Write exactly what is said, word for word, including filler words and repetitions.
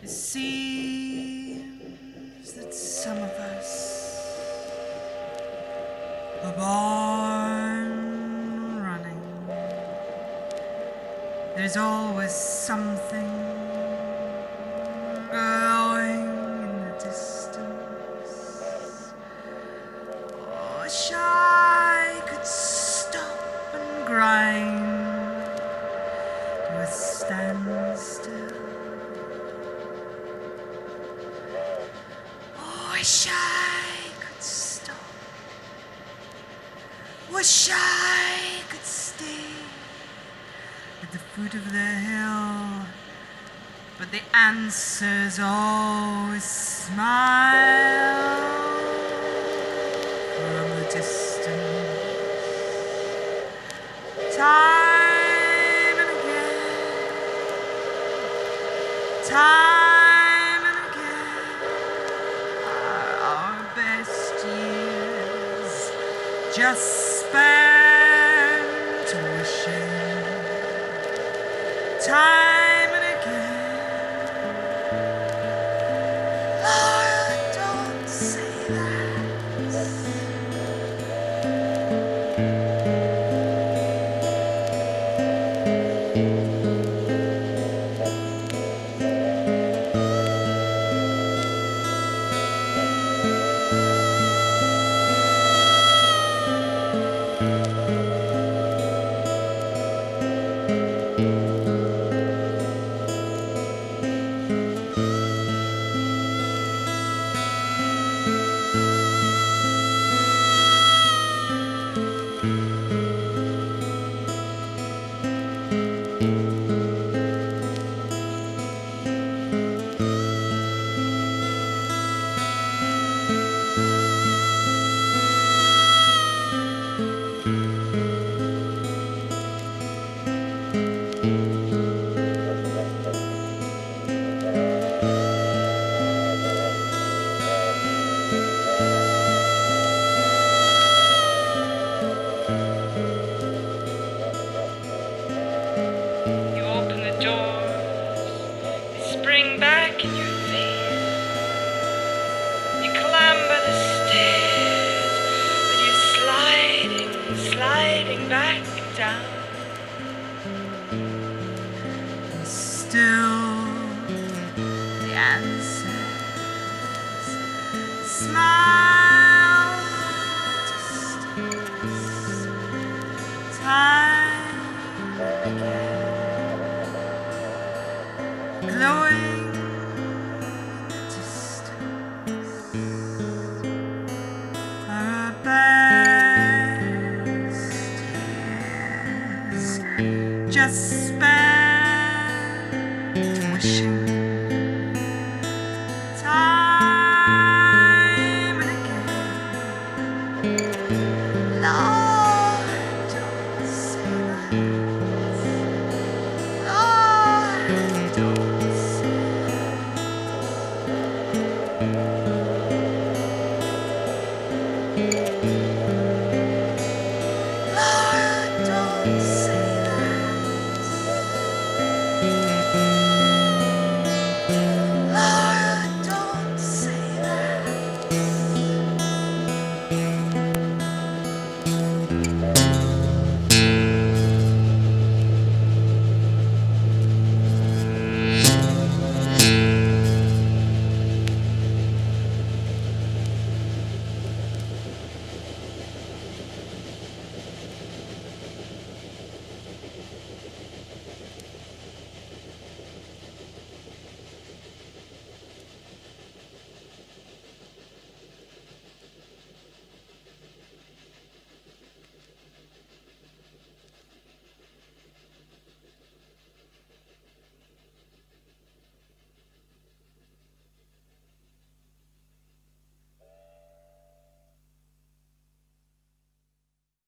It seems that some of us are born running. There's always something glowing in the distance. Oh, wish I could stop and grind to a standstill. Wish I could stop. Wish I could stay at the foot of the hill, but the answers always smile from a distance. Time and again, time and again, our best years just spent wishing. Time and again, Lord, don't say that. Spring back in your face. You clamber the stairs, but you're sliding, sliding back down. And still the answers smile distance. Time again. Glowing distance, our best years just